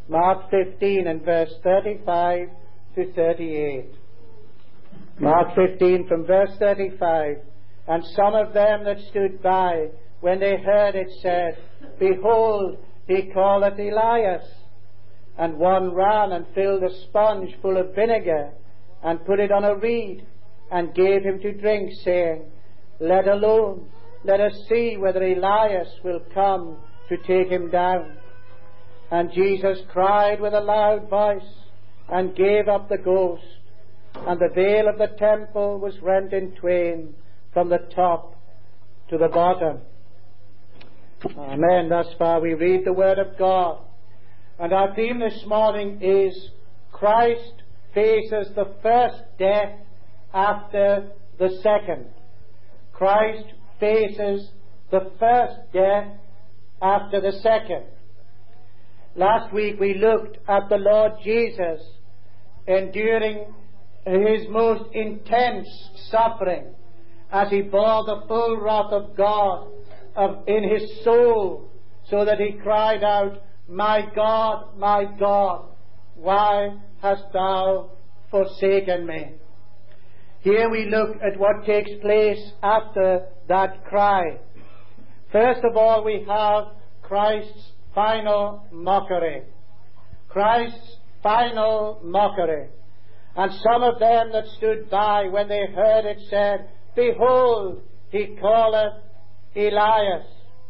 Mark 15 and verse 35 to 38. Mark 15 from verse 35. And some of them that stood by, when they heard it, said, Behold, he calleth Elias. And one ran and filled a sponge full of vinegar, and put it on a reed, and gave him to drink, saying, Let alone, let us see whether Elias will come to take him down. And Jesus cried with a loud voice, and gave up the ghost. And the veil of the temple was rent in twain, from the top to the bottom. Amen. Thus far we read the Word of God. And our theme this morning is Christ faces the first death after the second. Christ faces the first death after the second. Last week we looked at the Lord Jesus enduring his most intense suffering as he bore the full wrath of God in his soul, so that he cried out, my God, why hast thou forsaken me? Here we look at what takes place after that cry. First of all, we have Christ's final mockery. Christ's final mockery. And some of them that stood by, when they heard it, said, Behold, he calleth Elias.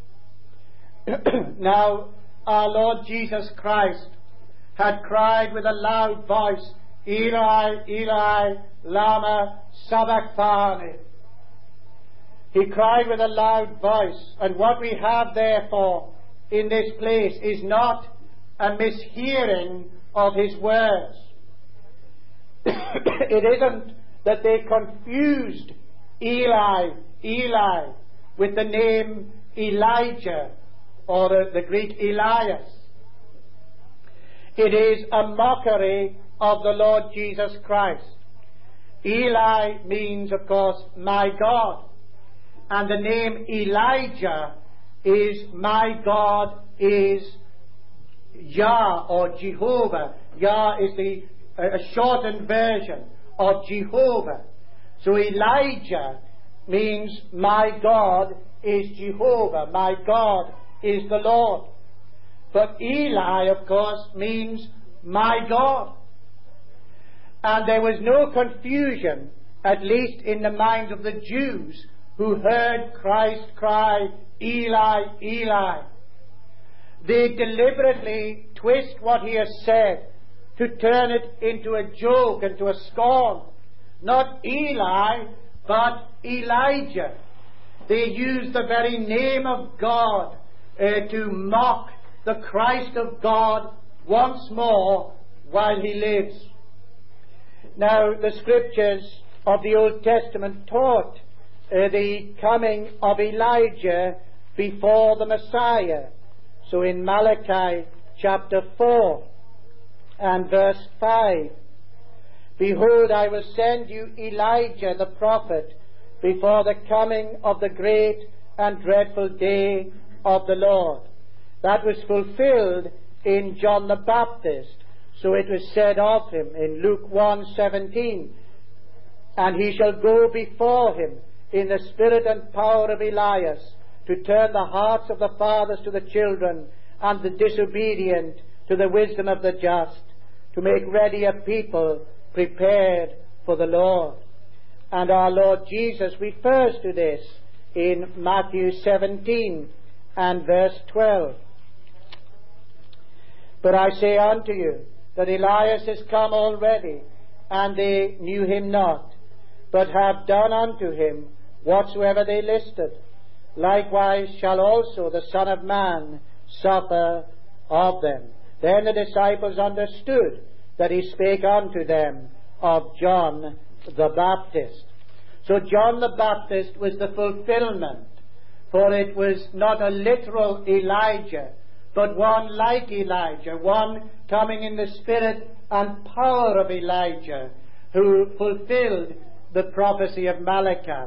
Now, our Lord Jesus Christ had cried with a loud voice, Eli, Eli, lama sabachthani. He cried with a loud voice, and what we have therefore in this place is not a mishearing of his words. It isn't that they confused Eli, Eli with the name Elijah or the Greek Elias. It is a mockery of the Lord Jesus Christ. Eli means, of course, my God. And the name Elijah is my God is Yah or Jehovah. Yah is a shortened version of Jehovah. So Elijah means my God is Jehovah. My God is the Lord. But Eli, of course, means my God. And there was no confusion, at least in the minds of the Jews who heard Christ cry, Eli, Eli. They deliberately twist what he has said to turn it into a joke and to a scorn. Not Eli, but Elijah. They use the very name of God to mock the Christ of God once more while he lives. Now, the scriptures of the Old Testament taught the coming of Elijah before the Messiah. So in Malachi chapter 4 and verse 5, Behold, I will send you Elijah the prophet before the coming of the great and dreadful day of the Lord. That was fulfilled in John the Baptist. So it was said of him in Luke 1:17, And he shall go before him in the spirit and power of Elias, to turn the hearts of the fathers to the children, and the disobedient to the wisdom of the just, to make ready a people prepared for the Lord. And our Lord Jesus refers to this in Matthew 17 and verse 12. But I say unto you, that Elias is come already, and they knew him not, but have done unto him whatsoever they listed. Likewise shall also the Son of Man suffer of them. Then the disciples understood that he spake unto them of John the Baptist. So John the Baptist was the fulfillment, for it was not a literal Elijah, but one like Elijah, one coming in the spirit and power of Elijah, who fulfilled the prophecy of Malachi.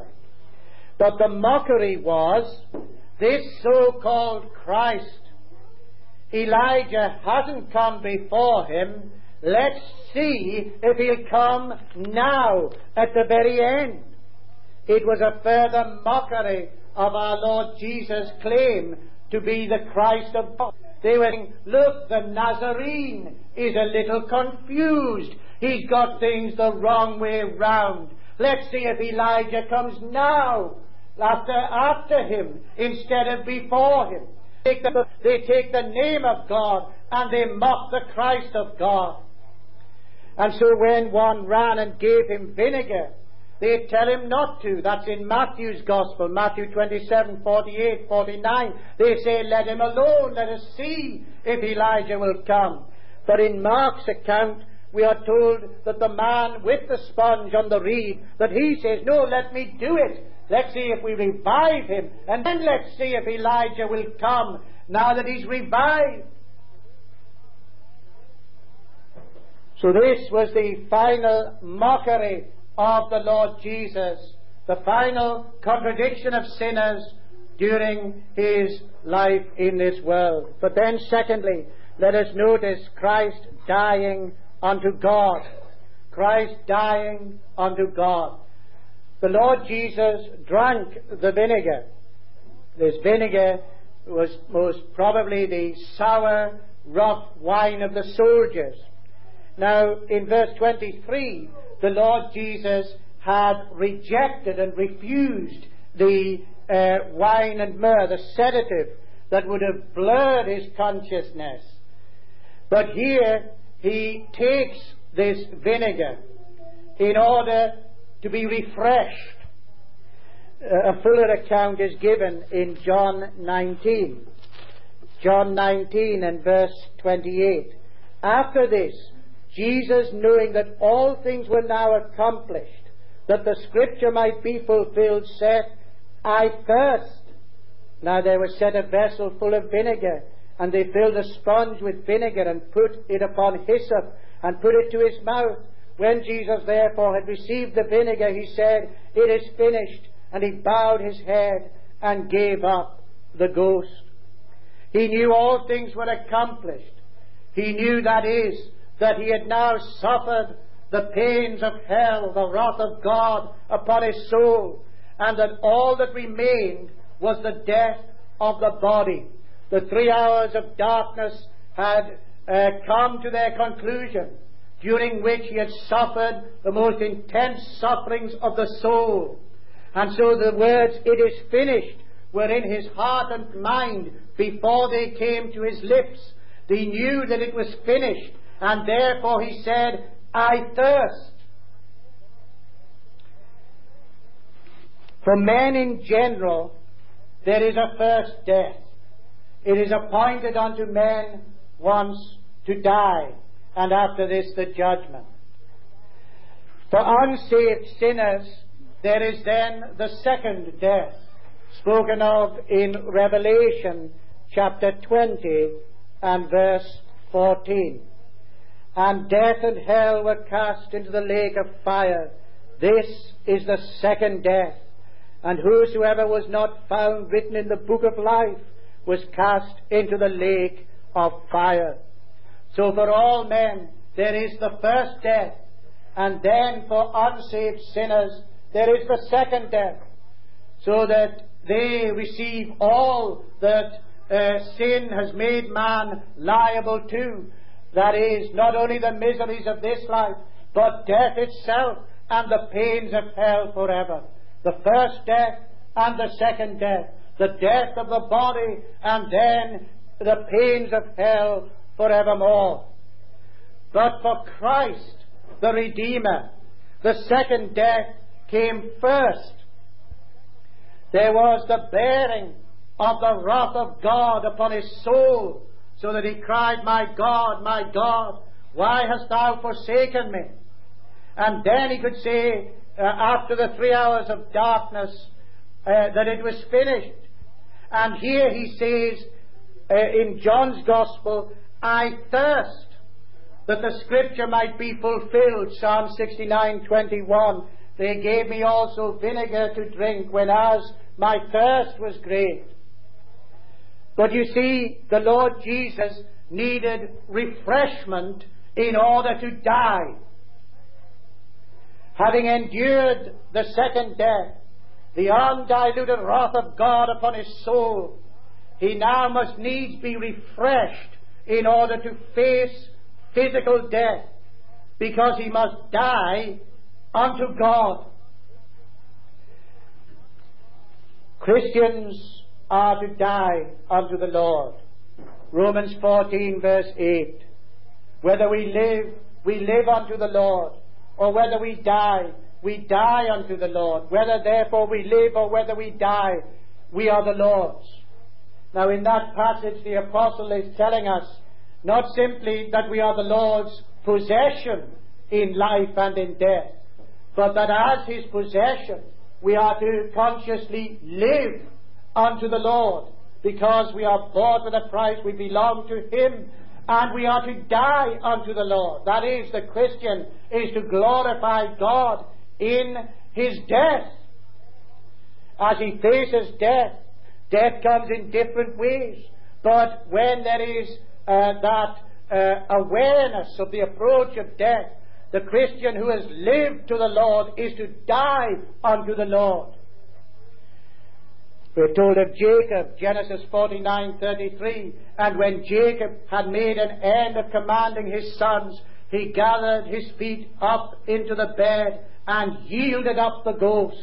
But the mockery was, this so-called Christ Elijah hasn't come before him, let's see if he'll come now at the very end. It was a further mockery of our Lord Jesus' claim to be the Christ of God. They were saying, look, the Nazarene is a little confused. He's got things the wrong way round. Let's see if Elijah comes now after him instead of before him. They take the name of God and they mock the Christ of God. And so when one ran and gave him vinegar, they tell him not to. That's in Matthew's Gospel, Matthew 27, 48, 49. They say, let him alone, let us see if Elijah will come. But in Mark's account, we are told that the man with the sponge on the reed, that he says, no, let me do it. Let's see if we revive him, and then let's see if Elijah will come now that he's revived. So this was the final mockery of the Lord Jesus, the final contradiction of sinners during his life in this world. But then secondly, let us notice Christ dying unto God. Christ dying unto God. The Lord Jesus drank the vinegar. This vinegar was most probably the sour, rough wine of the soldiers. Now, in verse 23, the Lord Jesus had rejected and refused the wine and myrrh, the sedative that would have blurred his consciousness. But here he takes this vinegar in order to be refreshed. A fuller account is given in John 19. John 19 and verse 28. After this, Jesus, knowing that all things were now accomplished, that the scripture might be fulfilled, said, I thirst. Now there was set a vessel full of vinegar, and they filled a sponge with vinegar, and put it upon hyssop, and put it to his mouth. When Jesus therefore had received the vinegar, he said, it is finished. And he bowed his head and gave up the ghost. He knew all things were accomplished. He knew, that is, that he had now suffered the pains of hell, the wrath of God upon his soul, and that all that remained was the death of the body. The 3 hours of darkness had come to their conclusion, during which he had suffered the most intense sufferings of the soul. And so the words, it is finished, were in his heart and mind before they came to his lips. He knew that it was finished, and therefore he said, I thirst. For men in general, there is a first death. It is appointed unto men once to die, and after this the judgment. For unsaved sinners, there is then the second death, spoken of in Revelation chapter 20 and verse 14. And death and hell were cast into the lake of fire. This is the second death. And whosoever was not found written in the book of life was cast into the lake of fire. So for all men there is the first death, and then for unsaved sinners there is the second death, so that they receive all that sin has made man liable to. That is, not only the miseries of this life, but death itself and the pains of hell forever. The first death and the second death. The death of the body, and then the pains of hell forevermore. But for Christ, the Redeemer, the second death came first. There was the bearing of the wrath of God upon his soul, so that he cried, my God, why hast thou forsaken me? And then he could say, after the 3 hours of darkness, that it was finished. And here he says, in John's Gospel, I thirst, that the scripture might be fulfilled. Psalm 69:21. They gave me also vinegar to drink, whenas my thirst was great. But you see, the Lord Jesus needed refreshment in order to die. Having endured the second death, the undiluted wrath of God upon his soul, he now must needs be refreshed in order to face physical death, because he must die unto God. Christians are to die unto the Lord. Romans 14 verse 8. Whether we live unto the Lord, or whether we die unto the Lord. Whether therefore we live or whether we die, we are the Lord's. Now in that passage the apostle is telling us not simply that we are the Lord's possession in life and in death, but that as his possession we are to consciously live unto the Lord, because we are bought with a price, we belong to him, and we are to die unto the Lord. That is, the Christian is to glorify God in his death. As he faces death, death comes in different ways, but when there is awareness of the approach of death, the Christian who has lived to the Lord is to die unto the Lord. We're told of Jacob, Genesis 49:33, and when Jacob had made an end of commanding his sons, he gathered his feet up into the bed and yielded up the ghost.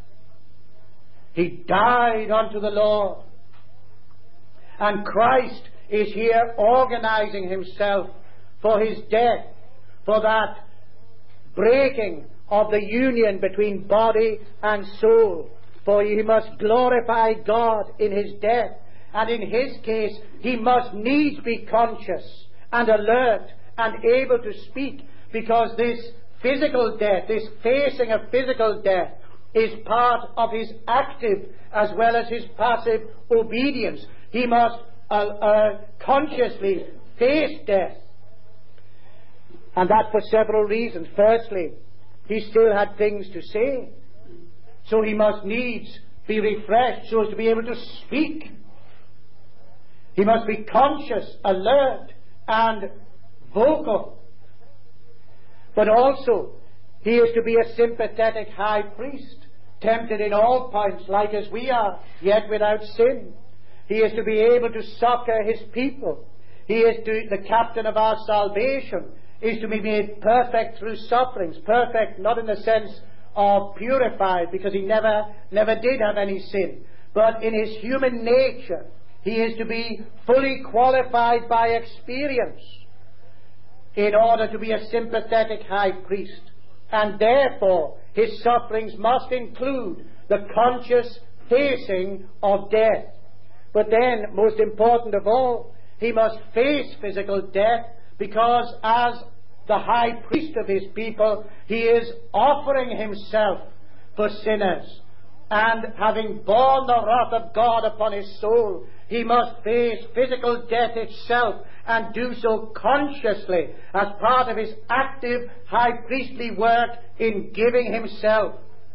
He died unto the Lord. And Christ is here organizing himself for his death, for that breaking of the union between body and soul. For he must glorify God in his death, and in his case he must needs be conscious and alert and able to speak, because this physical death, this facing of physical death, is part of his active as well as his passive obedience. He must consciously face death, and that for several reasons. Firstly, he still had things to say, so he must needs be refreshed so as to be able to speak. He must be conscious, alert, and vocal. But also, he is to be a sympathetic high priest, tempted in all points like as we are, yet without sin. He is to be able to succor his people. He is the captain of our salvation, is to be made perfect through sufferings. Perfect not in the sense of purified, because he never did have any sin, but in his human nature he is to be fully qualified by experience in order to be a sympathetic high priest. And therefore his sufferings must include the conscious facing of death. But then, most important of all, he must face physical death, because as the high priest of his people, he is offering himself for sinners. And having borne the wrath of God upon his soul, he must face physical death itself, and do so consciously as part of his active high priestly work in giving himself.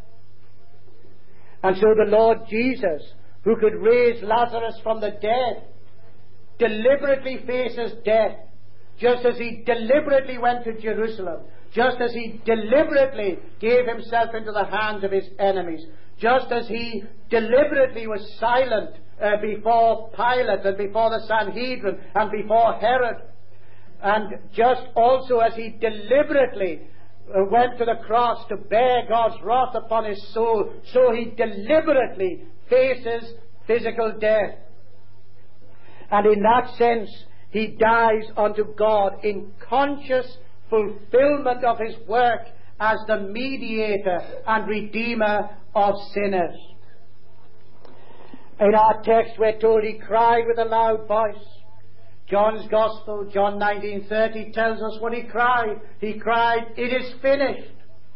And so the Lord Jesus, who could raise Lazarus from the dead, deliberately faces death, just as he deliberately went to Jerusalem, just as he deliberately gave himself into the hands of his enemies, just as he deliberately was silent before Pilate and before the Sanhedrin and before Herod, and just also as he deliberately went to the cross to bear God's wrath upon his soul, so he deliberately faces physical death. And in that sense, he dies unto God in conscious fulfillment of his work as the mediator and redeemer of sinners. In our text we're told he cried with a loud voice. John's Gospel, John 19:30, tells us what he cried. He cried, "It is finished."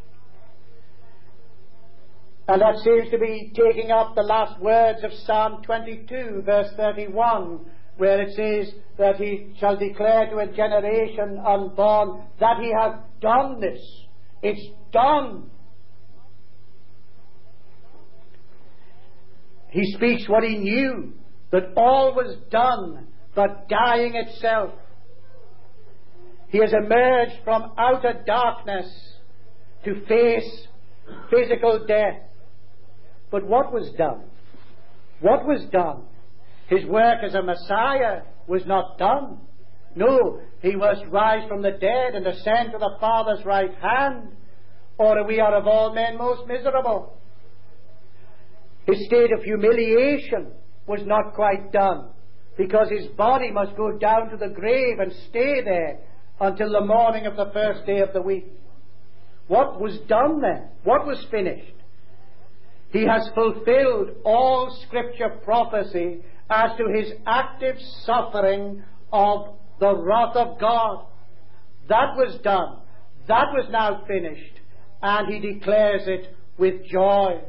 And that seems to be taking up the last words of Psalm 22, verse 31, where it says that he shall declare to a generation unborn that he hath done this. It's done. He speaks what he knew. that all was done but dying itself. He has emerged from outer darkness to face physical death. But what was done? What was done? His work as a Messiah was not done. No, he must rise from the dead and ascend to the Father's right hand, or we are of all men most miserable. His state of humiliation was not quite done, because his body must go down to the grave and stay there until the morning of the first day of the week. What was done then? What was finished? He has fulfilled all Scripture prophecy as to his active suffering of the wrath of God. That was done. That was now finished. And he declares it with joy.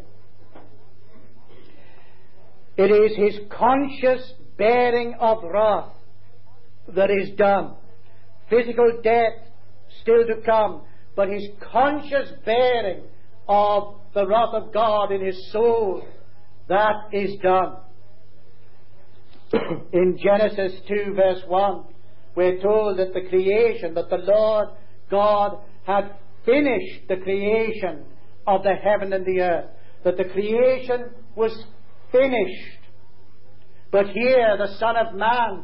It is his conscious bearing of wrath that is done. Physical death still to come, but his conscious bearing of the wrath of God in his soul, that is done. In Genesis 2 verse 1, we're told that the creation, that the Lord God had finished the creation of the heaven and the earth, that the creation was finished. But here the Son of Man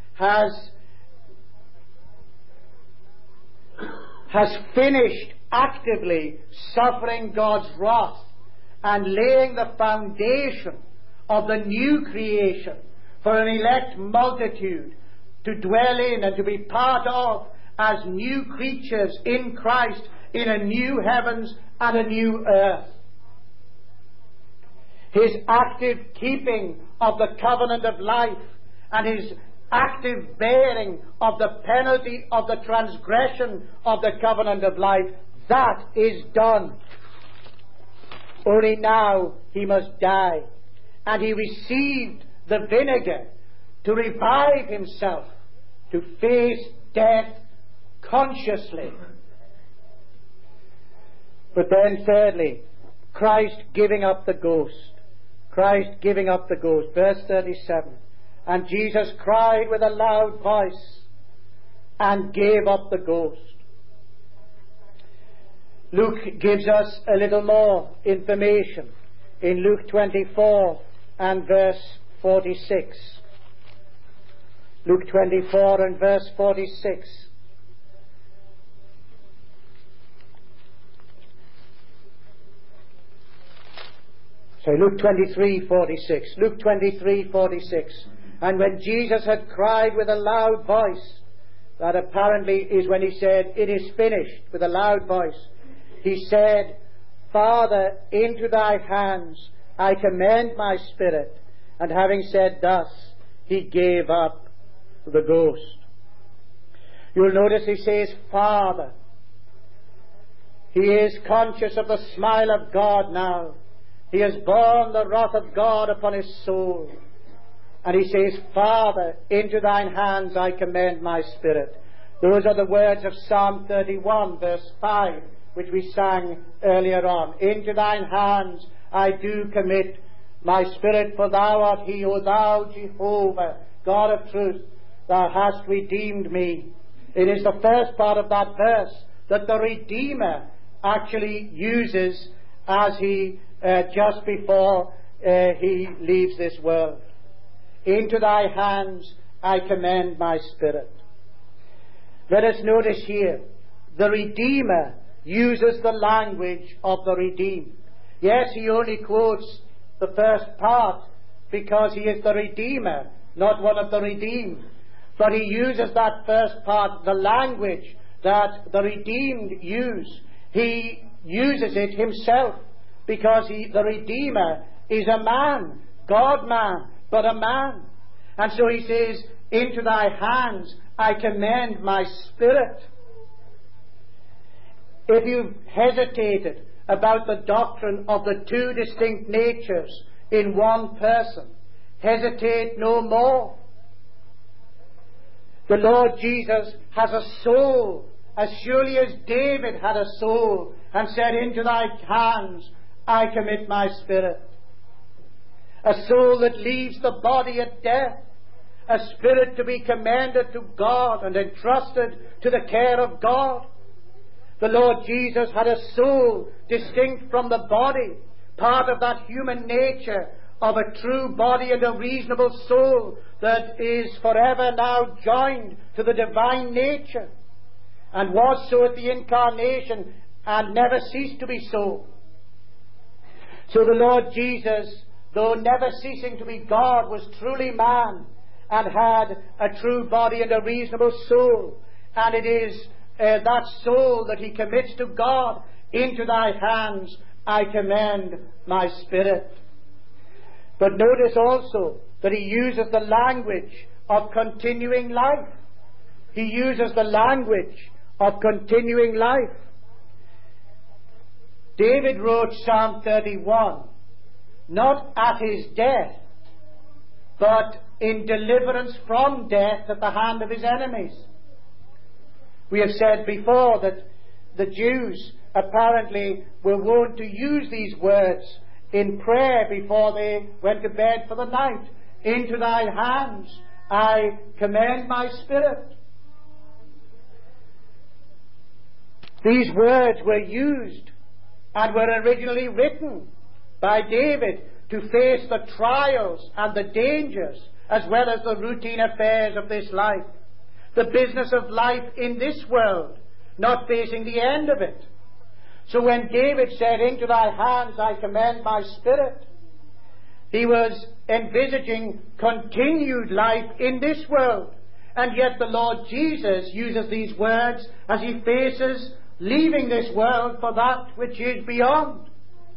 has finished actively suffering God's wrath and laying the foundation of the new creation for an elect multitude to dwell in and to be part of as new creatures in Christ in a new heavens and a new earth. His active keeping of the covenant of life and his active bearing of the penalty of the transgression of the covenant of life, that is done. Only now he must die. And he received the vinegar to revive himself, to face death consciously. But then thirdly, Christ giving up the ghost. Christ giving up the ghost. Verse 37. And Jesus cried with a loud voice and gave up the ghost. Luke gives us a little more information in Luke 24 and verse 46. Luke 24 and verse 46. Luke 23:46. Luke 23:46. And when Jesus had cried with a loud voice, that apparently is when he said, "It is finished," with a loud voice, he said, "Father, into thy hands I commend my spirit." And having said thus, he gave up the ghost. You'll notice he says, Father. He is conscious of the smile of God now. He has borne the wrath of God upon his soul. And he says, Father, into thine hands I commend my spirit. Those are the words of Psalm 31, verse 5, which we sang earlier on. Into thine hands I do commit my spirit, for thou art he, O thou Jehovah, God of truth, thou hast redeemed me. It is the first part of that verse that the Redeemer actually uses as he just before he leaves this world. Into thy hands I commend my spirit. Let us notice here, the Redeemer uses the language of the redeemed. Yes, he only quotes the first part because he is the Redeemer, not one of the redeemed. But he uses that first part, the language that the redeemed use. He uses it himself because the Redeemer is a man, God-man, but a man. And so he says, into thy hands I commend my spirit. If you've hesitated about the doctrine of the two distinct natures in one person, hesitate no more. The Lord Jesus has a soul, as surely as David had a soul, and said, into thy hands I commit my spirit. a soul that leaves the body at death, a spirit to be commended to God and entrusted to the care of God. The Lord Jesus had a soul distinct from the body, part of that human nature of a true body and a reasonable soul that is forever now joined to the divine nature, and was so at the incarnation and never ceased to be so. So the Lord Jesus, though never ceasing to be God, was truly man and had a true body and a reasonable soul. And it is that soul that he commits to God. Into thy hands I commend my spirit. But notice also that he uses the language of continuing life. He uses the language of continuing life. David wrote Psalm 31, not at his death, but in deliverance from death at the hand of his enemies. We have said before that the Jews apparently were wont to use these words in prayer before they went to bed for the night. Into thy hands I commend my spirit. These words were used and were originally written by David to face the trials and the dangers as well as the routine affairs of this life. The business of life in this world, not facing the end of it. So when David said, into thy hands I commend my spirit, he was envisaging continued life in this world. And yet the Lord Jesus uses these words as he faces leaving this world for that which is beyond.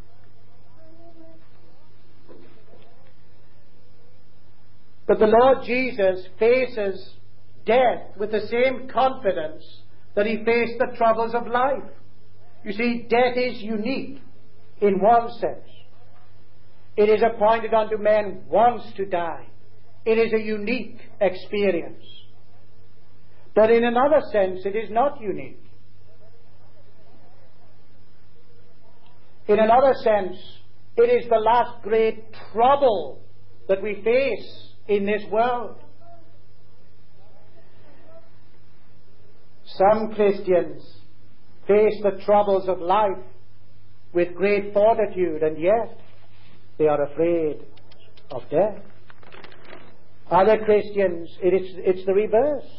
But the Lord Jesus faces death with the same confidence that he faced the troubles of life. You see, death is unique in one sense. It is appointed unto men once to die. It is a unique experience. But in another sense, it is not unique. In another sense, it is the last great trouble that we face in this world. Some Christians face the troubles of life with great fortitude, and yet they are afraid of death. Other Christians, it's the reverse.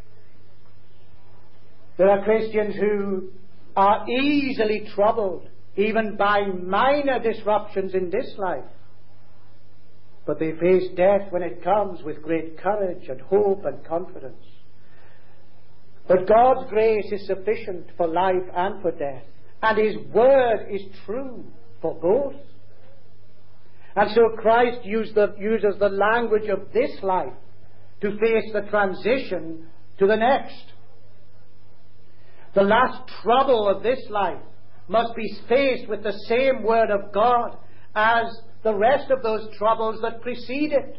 There are Christians who are easily troubled, even by minor disruptions in this life. But they face death when it comes with great courage and hope and confidence. But God's grace is sufficient for life and for death. And His Word is true for both. And so Christ uses the language of this life to face the transition to the next. The last trouble of this life must be faced with the same Word of God as the rest of those troubles that precede it.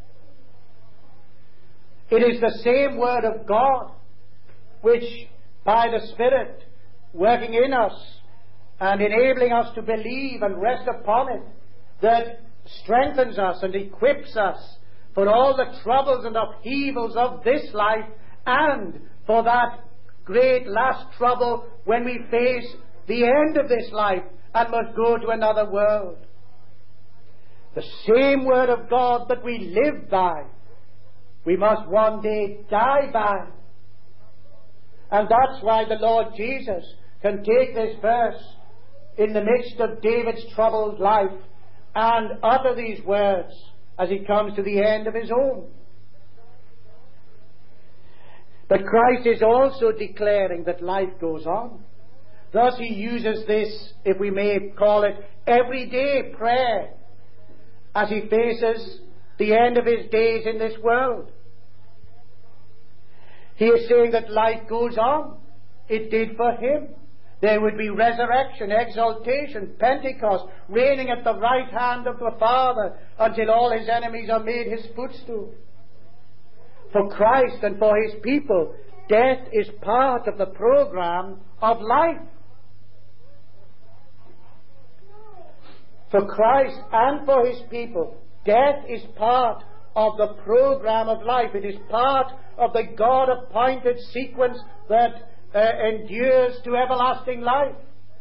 It is the same Word of God which, by the Spirit working in us and enabling us to believe and rest upon it, that strengthens us and equips us for all the troubles and upheavals of this life, and for that great last trouble when we face the end of this life and must go to another world. The same Word of God that we live by, we must one day die by. And that's why the Lord Jesus can take this verse in the midst of David's troubled life and utter these words as he comes to the end of his own. But Christ is also declaring that life goes on. Thus he uses this, if we may call it, everyday prayer as he faces the end of his days in this world. He is saying that life goes on. It did for him. There would be resurrection, exaltation, Pentecost, reigning at the right hand of the Father until all his enemies are made his footstool. For Christ and for his people, death is part of the program of life. For Christ and for his people, Death is part of the program of life. It is part of the God-appointed sequence that endures to everlasting life.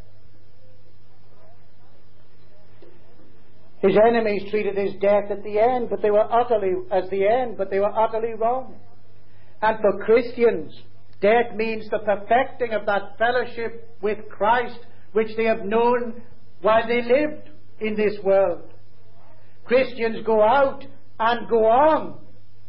His enemies treated his death at the end, but they were utterly wrong. And for Christians, death means the perfecting of that fellowship with Christ which they have known while they lived in this world. Christians go out and go on.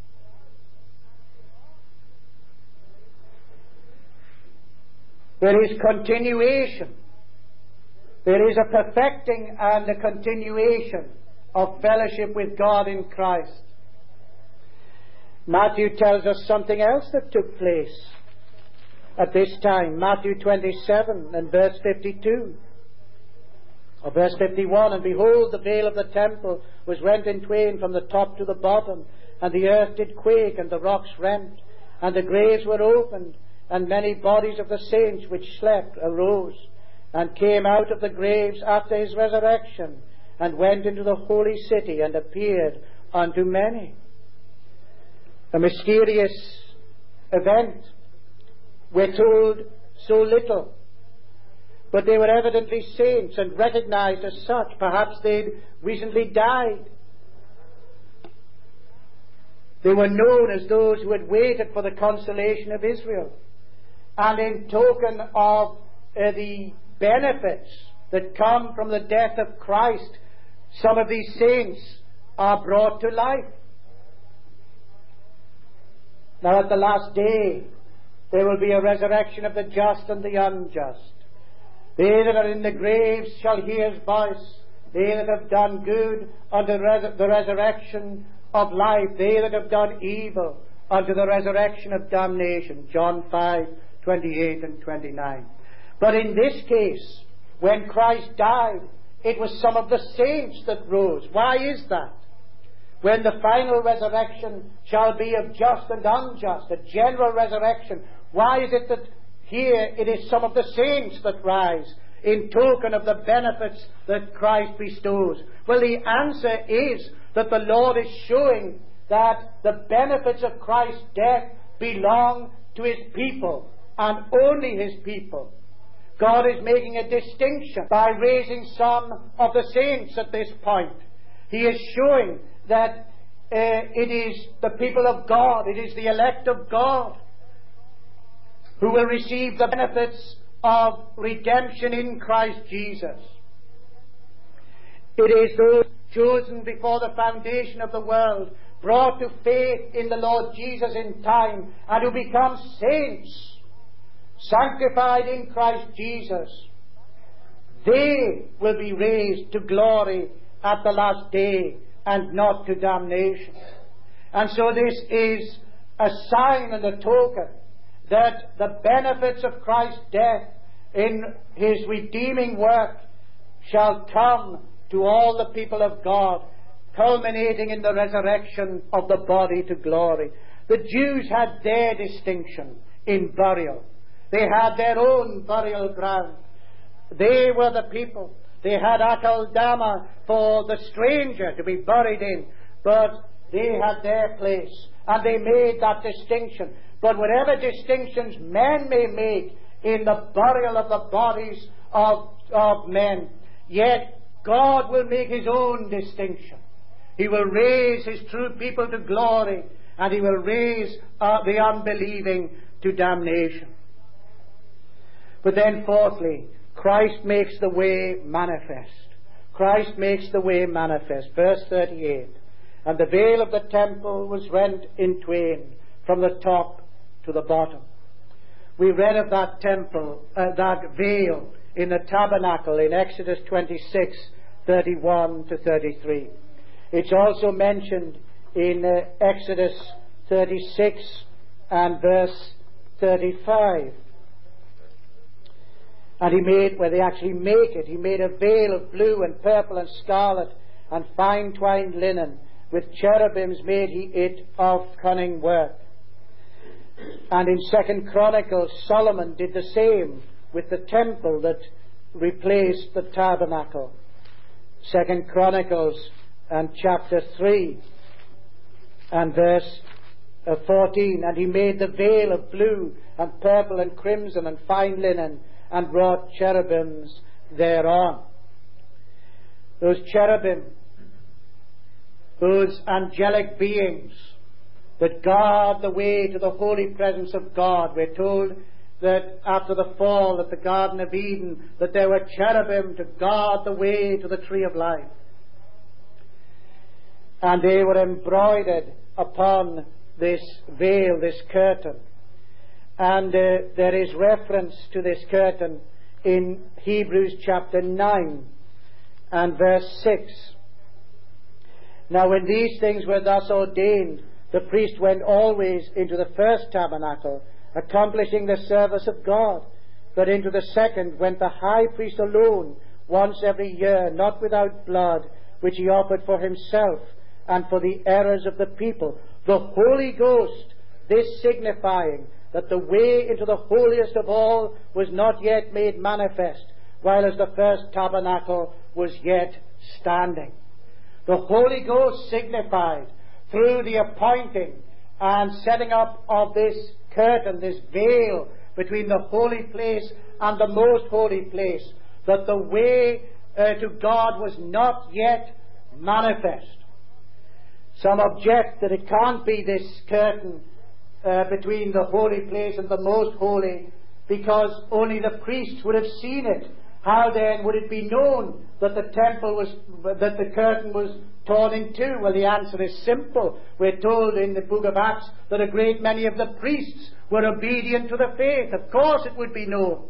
There is continuation. There is a perfecting and a continuation of fellowship with God in Christ. Matthew tells us something else that took place at this time. Matthew 27 and verse 52. Or verse 51, and behold, the veil of the temple was rent in twain from the top to the bottom, and the earth did quake, and the rocks rent, and the graves were opened, and many bodies of the saints which slept arose, and came out of the graves after his resurrection, and went into the holy city, and appeared unto many. A mysterious event. We're told so little. But they were evidently saints and recognized as such. Perhaps they'd recently died. They were known as those who had waited for the consolation of Israel. And in token of the benefits that come from the death of Christ, some of these saints are brought to life. Now at the last day, there will be a resurrection of the just and the unjust. They that are in the graves shall hear his voice. They that have done good unto the resurrection of life. They that have done evil unto the resurrection of damnation. John 5:28 and 29. But in this case, when Christ died, it was some of the saints that rose. Why is that? When the final resurrection shall be of just and unjust, a general resurrection, why is it that here it is some of the saints that rise in token of the benefits that Christ bestows? Well, the answer is that the Lord is showing that the benefits of Christ's death belong to his people and only his people. God is making a distinction by raising some of the saints at this point. He is showing that it is the people of God, it is the elect of God who will receive the benefits of redemption in Christ Jesus. It is those chosen before the foundation of the world, brought to faith in the Lord Jesus in time, and who become saints, sanctified in Christ Jesus. They will be raised to glory at the last day and not to damnation. And so this is a sign and a token that the benefits of Christ's death in his redeeming work shall come to all the people of God, culminating in the resurrection of the body to glory. The Jews had their distinction in burial. They had their own burial ground. They were the people. They had Akeldama for the stranger to be buried in, but they had their place, and they made that distinction. But whatever distinctions men may make in the burial of the bodies of men, yet God will make his own distinction. He will raise his true people to glory, and he will raise the unbelieving to damnation. But then fourthly, Christ makes the way manifest. Christ makes the way manifest. Verse 38. And the veil of the temple was rent in twain from the top to the bottom. We read of that temple, that veil in the tabernacle in Exodus 26, 31 to 33. It's also mentioned in Exodus 36 and verse 35. And he made, where they actually make it, he made a veil of blue and purple and scarlet and fine twined linen. With cherubims made he it of cunning work. And in 2 Chronicles, Solomon did the same with the temple that replaced the tabernacle. 2 Chronicles and chapter 3 and verse 14. And he made the veil of blue and purple and crimson and fine linen, and wrought cherubims thereon. Those cherubim, those angelic beings that guard the way to the holy presence of God. We're told that after the fall at the Garden of Eden, that there were cherubim to guard the way to the tree of life. And they were embroidered upon this veil, this curtain. And there is reference to this curtain in Hebrews chapter 9 and verse 6. Now when these things were thus ordained, the priest went always into the first tabernacle, accomplishing the service of God. But into the second went the high priest alone, once every year, not without blood, which he offered for himself and for the errors of the people. The Holy Ghost, this signifying that the way into the holiest of all was not yet made manifest, while as the first tabernacle was yet standing. The Holy Ghost signified through the appointing and setting up of this curtain, this veil between the holy place and the most holy place, that the way to God was not yet manifest. Some object that it can't be this curtain between the holy place and the most holy, because only the priests would have seen it. How then would it be known that the curtain was torn in two? Well, the answer is simple. We're told in the book of Acts that a great many of the priests were obedient to the faith. Of course it would be known.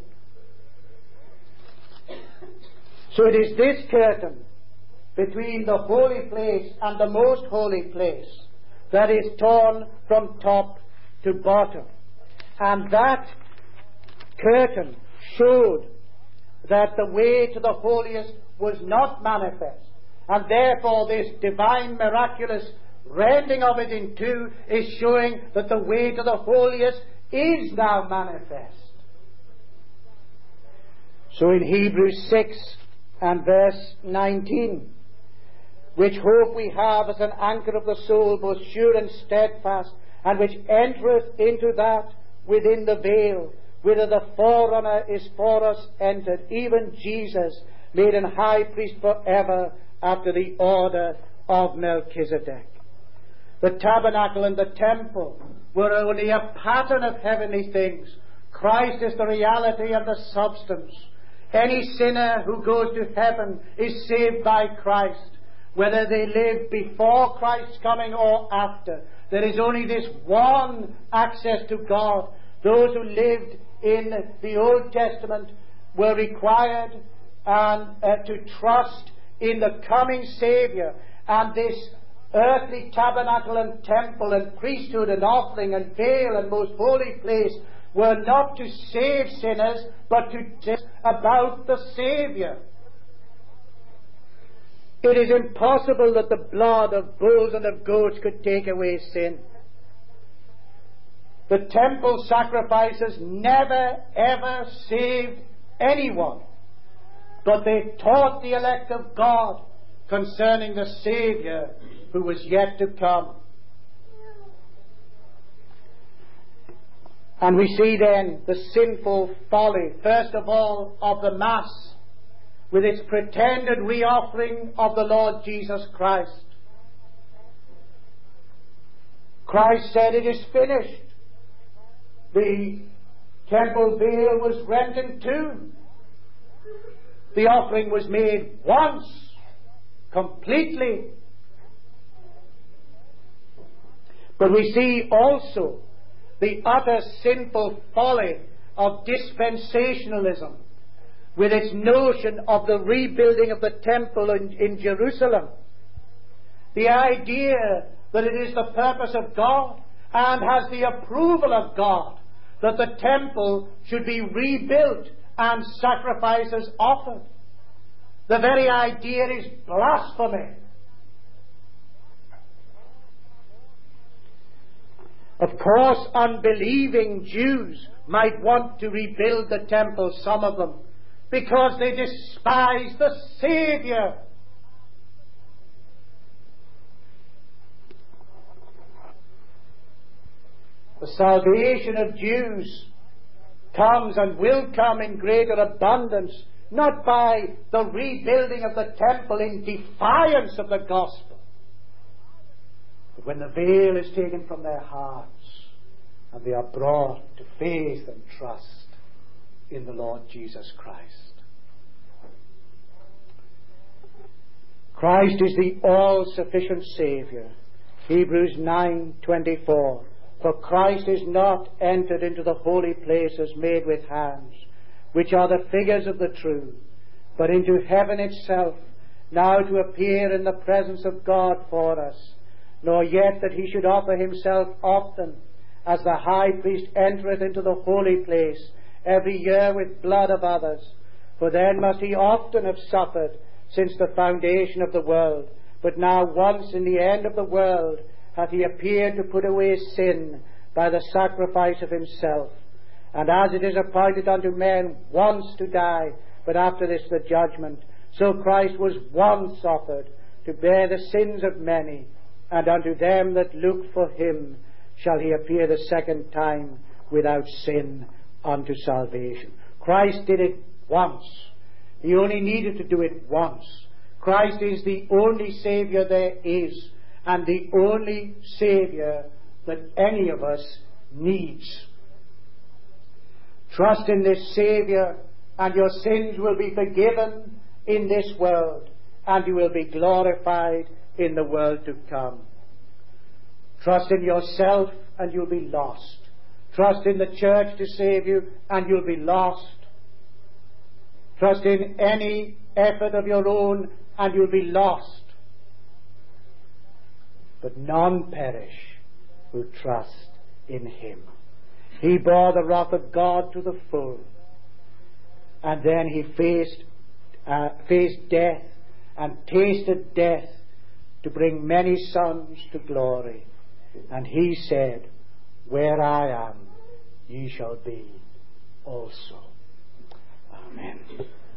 So it is this curtain between the holy place and the most holy place that is torn from top to bottom. And that curtain showed that the way to the holiest was not manifest. And therefore this divine miraculous rending of it in two is showing that the way to the holiest is now manifest. So in Hebrews 6 and verse 19, which hope we have as an anchor of the soul, both sure and steadfast, and which entereth into that within the veil, whither the forerunner is for us entered, even Jesus, made an high priest forever after the order of Melchizedek. The tabernacle and the temple were only a pattern of heavenly things. Christ is the reality and the substance. Any sinner who goes to heaven is saved by Christ, whether they live before Christ's coming or after. There is only this one access to God. Those who lived in the Old Testament were required to trust in the coming Saviour, and this earthly tabernacle and temple and priesthood and offering and veil and most holy place were not to save sinners, but to tell about the Saviour. It is impossible that the blood of bulls and of goats could take away sin. The temple sacrifices never ever saved anyone, but they taught the elect of God concerning the Saviour who was yet to come. And we see then the sinful folly, first of all, of the Mass, with its pretended re-offering of the Lord Jesus Christ. Christ said, "It is finished." The temple veil was rent in two. The offering was made once, completely. But we see also the utter sinful folly of dispensationalism, with its notion of the rebuilding of the temple in Jerusalem. The idea that it is the purpose of God and has the approval of God that the temple should be rebuilt and sacrifices offered. The very idea is blasphemy. Of course, unbelieving Jews might want to rebuild the temple, some of them, because they despise the Saviour. The salvation of Jews comes and will come in greater abundance, not by the rebuilding of the temple in defiance of the gospel, but when the veil is taken from their hearts and they are brought to faith and trust in the Lord Jesus Christ. Christ is the all-sufficient Saviour. Hebrews 9:24. For Christ is not entered into the holy places made with hands, which are the figures of the true, but into heaven itself, now to appear in the presence of God for us, nor yet that he should offer himself often, as the high priest entereth into the holy place every year with blood of others. For then must he often have suffered since the foundation of the world. But now once in the end of the world hath he appeared to put away sin by the sacrifice of himself. And as it is appointed unto men once to die, but after this the judgment, so Christ was once offered to bear the sins of many, and unto them that look for him shall he appear the second time without sin unto salvation. Christ did it once. He only needed to do it once. Christ is the only Saviour there is, and the only Saviour that any of us needs. Trust in this Saviour, and your sins will be forgiven in this world, and you will be glorified in the world to come. Trust in yourself, and you'll be lost. Trust in the church to save you, and you'll be lost. Trust in any effort of your own, and you'll be lost. But none perish who trust in him. He bore the wrath of God to the full, and then he faced death and tasted death to bring many sons to glory. And he said, where I am, ye shall be also. Amen.